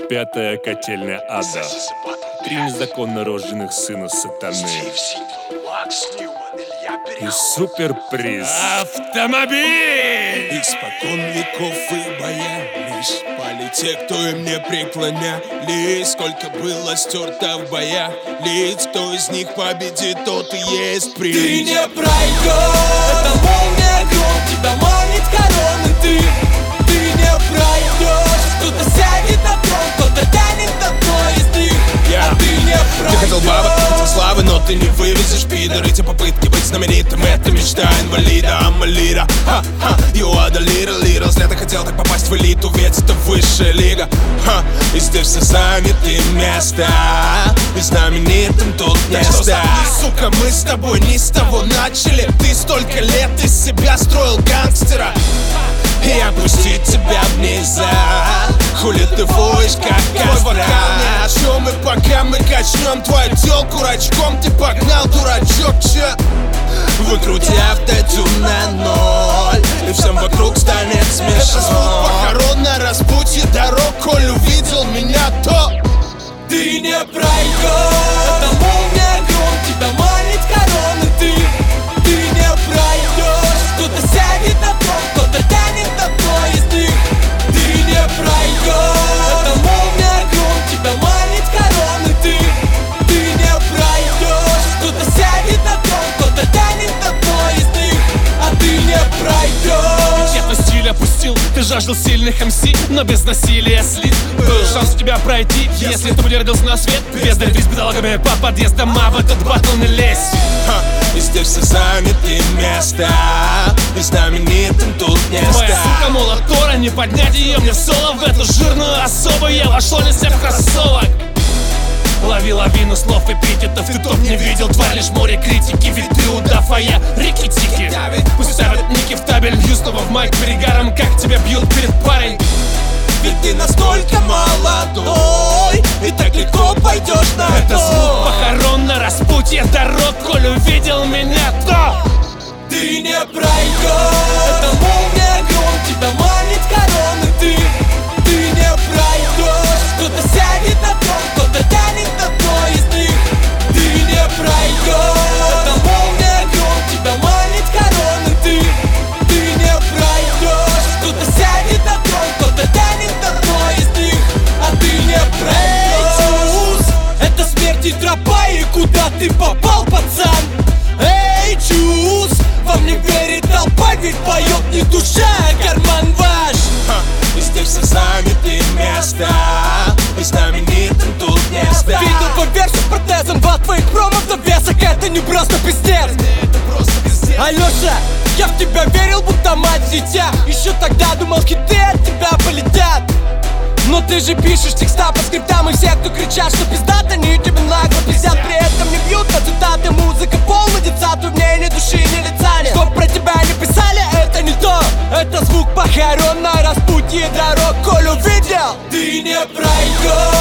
Пятая котельная ада. Три незаконно рожденных сына сатаны. И суперприз автомобиль! Испокон веков и боялись пали те, кто им не преклонялись. Сколько было стерто в боях лиц, кто из них победит, тот и есть приз. Ты не пройдешь, это молния гром, тебя манит короны. Ты не пройдешь, кто-то сядет на трон, кто-то тянет одно из них. А ты не пройдешь. Ты хотел бабок, хотел славы, но ты не вывезешь пидор. Эти попытки быть знаменитым, это мечта инвалида. I'm a leader, you are the little. Зря ты хотел так попасть в элиту, ведь это высшая лига. И здесь все заняты места, и знаменитым тут место. Сука, мы с тобой не с того начали. Ты столько лет из себя строил гангстера, и опустить тебя в нельзя. Хули ты воешь, как костра. О чем и пока мы качнем твою тёлку рачком, ты погнал, дурачок, чё? Выкрути автотюн на ноль, и всем вокруг станет смешно. Это звук похорон на распутье дорог. Коль увидел меня, то ты не пройдешь, это молния гром, тебя манит короны. Ты не пройдешь, кто-то сядет на трон, кто-то тянет одно из них. Ты не пройдешь, это молния гром, тебя манит короны. Ты не пройдешь, кто-то сядет на трон, кто-то тянет одно из них. А ты не пройдешь. Я твой стиль опустил, ты жаждал сильных МС, но без насилия слит. Был шанс у тебя пройти, если ты бы не родился на свет. Бездарь с бедолагами по подъездам, а в этот батл не лезь. И здесь все заняты места, и знаменитым тут место. Твоя сука молот Тора, не поднять ее мне в соло. В эту жирную особу я вошел не в кроссовок. Лови лавину слов эпитетов, ты топ не видел, тварь лишь море критики. Ведь ты удав, а я рикки-тики. Пусть ставят ники в табель, лью снова в майк перегаром, как тебя бьют перед парень. Ведь ты настолько молодой, и так легко пойдешь на это то. Звук похорон на распутье дорог, коль увидел меня, то ты не пройдешь, это молния гром, тебя манит короны. Ты не пройдешь, кто-то сядет на трон, кто-то тянет одно из них. Ты не пройдешь, это молния гром, тебя манит короны. Ты не пройдешь, кто-то сядет на трон, кто-то тянет одно из них. А ты не пройдешь. Это смерть и тропа, и куда ты попал, пацан? Эй, чус, вам не верит толпа, ведь поет не душа, а карман ваш. И здесь все заняты места, и знаменитым тут место. Видел по версию с протезом, два твоих промов до весок, это не просто пиздец. Алёша, я в тебя верил, будто мать дитя. Еще тогда думал, хиты от тебя полетят. Но ты же пишешь текста по скриптам, и все, кто кричат, что пиздат, они тебе нагло пиздят. При этом не бьют на цитаты, музыка полна детсату, в ней ни души, ни лица нет. Что про тебя не писали, это не то. Это звук похорон на распутье дорог, коль увидел. Ты не пройдешь.